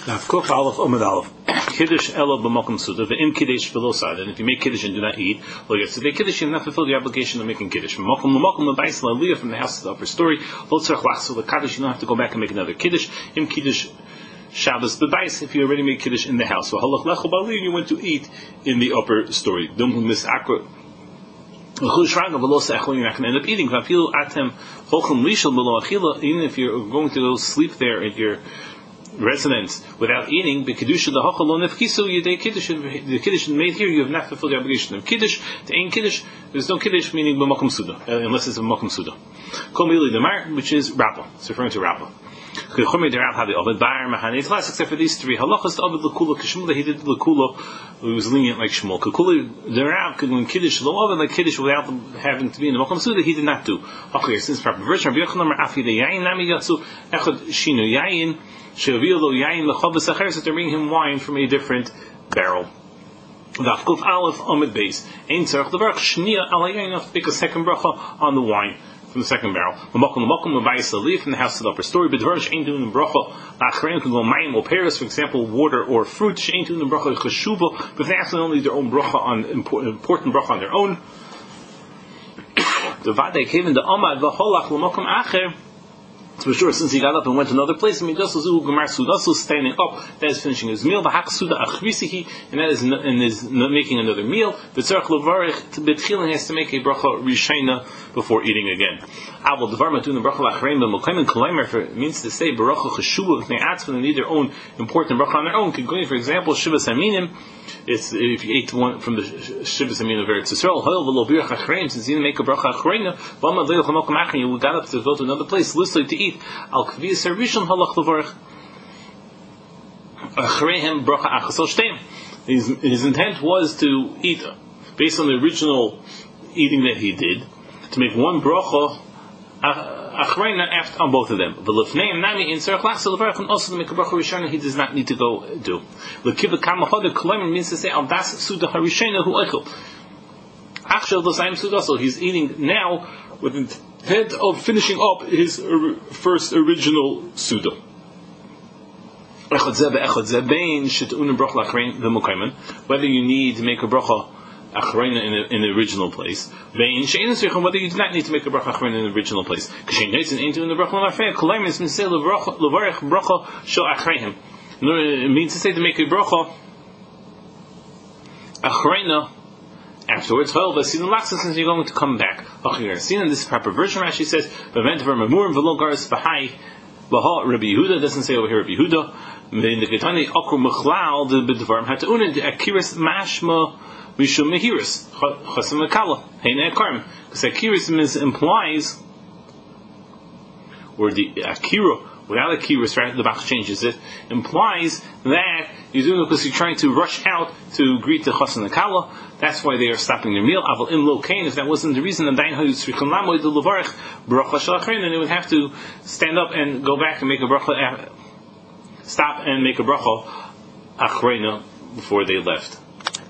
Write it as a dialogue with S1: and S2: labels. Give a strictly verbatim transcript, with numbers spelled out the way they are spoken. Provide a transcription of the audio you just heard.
S1: Kuf Aleph Omid Aleph. Kiddush Elo b'Makom Suda ve'im Kiddush v'Losad. And if you make Kiddush and do not eat, well, yesterday Kiddush, you have not fulfilled your obligation of making Kiddush. From Makom l'Makom l'Bais l'Aliyah, from the house to the upper story. Lo tzarich lachzor l'Kiddush, you don't have to go back and make another Kiddush. Im Kiddush Shabbos b'Bais, if you already made Kiddush in the house. So halach lecho b'Aliyah, you went to eat in the upper story. Dum misakra. You're not going to end up eating. Even if you're going to go sleep there at your residence without eating, the kiddush made here, you have not fulfilled the obligation of kiddush. The ain't kiddush, there's no kiddush meaning b'makom suda, unless it's a makom suda. Which is Rabbah. It's referring to Rabbah. Except for these three halachas, the Abed L'Kula Kishmula, he did L'Kula, he was lenient like Shmuel. Kukula, the Rav could win Kiddush, the Oven like Kiddush without having to be in the Makom Suda, he did not do. Okay, since proper version, Rabbi Yochanan Afi the Yain Nami Yatsu Echad Shinu Yain She'avil Lo Yain L'Chavas Acher, so they're bringing him wine from a different barrel. V'Afkuf Aleph Amid Beis Ein Tzarech Levarach Shnia Al Yain, you have to pick a second bracha on the wine from the second barrel. From the house to the upper story. But ain't doing the bracha. Achrein can go mayim or pears, for example, water or fruit. Ain't doing the bracha cheshuva, but they actually only their own bracha on important, important bracha on their own. The vade came in the amad v'holach l'makom acher. For sure, since he got up and went to another place, and also standing up, that is finishing his meal. And that is and is making another meal. The tzarich levarich betchilin has to make a bracha rishayna before eating again. Avol devar matun bracha lachrein b'mokaim and means to say bracha cheshuva if they ask when they need their own important bracha on their own. For example, shivas aminim. It's if you ate one from the shivas aminim of Eretz Yisrael. Ha'il v'lo birach achrein, since you didn't make a bracha achreina, v'amad leil ch'mokum achrein, you got up to go to another place, loosely to eat. Al kvias harishon halach levarich achreihem bracha achasol shteim. His his intent was to eat based on the original eating that he did, to make one bracha achreina after on both of them. V'lefneim nami in tzarich lachzor levarich, and also to make a bracha rishona he does not need to go do. L'kiva kama hoder kolayim means to say al das suda harishona hu eichel. Achshav l'sayim suda, so he's eating now with intent of finishing up his first original suda. Whether you need to make a bracha achreina in, in the original place, whether you do not need to make a bracha achreina in the original place. It means to say to make a bracha achreina afterwards, since you're going to come back. This is proper version. Rashi says, Rabbi Yehuda doesn't say over here Rabbi Yehuda. In the Ketani, Akru Mechlal, the Bidvarm had to own it, Akiris Mashma Mishum Mehiris, Chasam Akala, Heine Akarm. Because Akiris implies, or the Akira, without Akiris, right, the Bach changes it, implies that you're doing it because you're trying to rush out to greet the Chasam Akala. That's why they are stopping their meal. Aval im lo kain, if that wasn't the reason, then they would have to stand up and go back and make a bracha, stop and make a bracha achreina before they left.